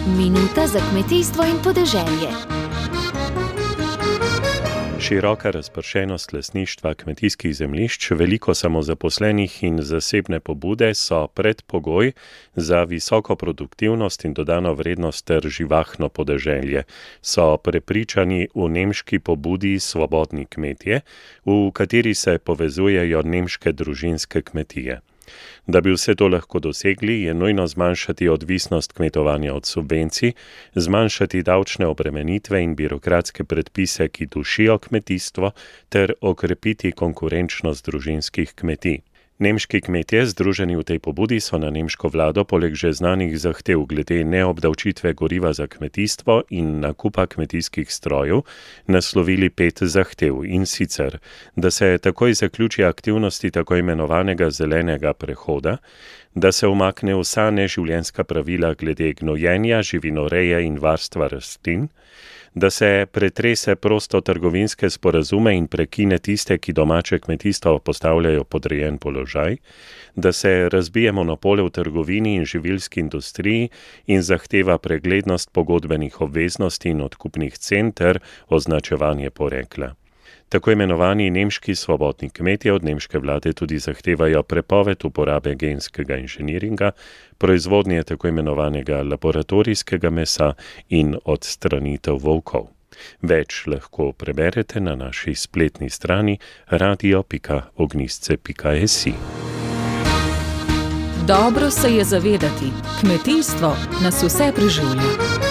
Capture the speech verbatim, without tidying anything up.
Minuta za kmetijstvo in podeželje. Široka razpršenost lastništva kmetijskih zemljišč, veliko samozaposlenih in zasebne pobude so predpogoj za visoko produktivnost in dodano vrednost ter živahno podeželje, so prepričani v nemški pobudi Svobodni kmetje, v kateri se povezujejo nemške družinske kmetije. Da bi vse to lahko dosegli, je nujno zmanjšati odvisnost kmetovanja od subvencij, zmanjšati davčne obremenitve in birokratske predpise, ki dušijo kmetijstvo, ter okrepiti konkurenčnost družinskih kmetij. Nemški kmetje, združeni v tej pobudi, so na nemško vlado poleg že znanih zahtev glede neobdavčitve goriva za kmetijstvo in nakupa kmetijskih strojev naslovili pet zahtev, in sicer, da se takoj zaključi aktivnosti tako imenovanega zelenega prehoda, da se umakne vsa neživljenjska pravila glede gnojenja, živinoreje in varstva rastlin, da se pretrese prostotrgovinske sporazume in prekine tiste, ki domače kmetijstvo postavljajo podrejen položaj, da se razbije monopole v trgovini in živilski industriji in zahteva preglednost pogodbenih obveznosti in odkupnih cen ter označevanje porekla. Tako imenovani nemški svobodni kmetje od nemške vlade tudi zahtevajo prepoved uporabe genskega inženiringa, proizvodnje tako imenovanega laboratorijskega mesa in odstranitev volkov. Več lahko preberete na naši spletni strani radio pika ognjišče pika es i. Dobro se je zavedati, kmetijstvo nas vse preživlja.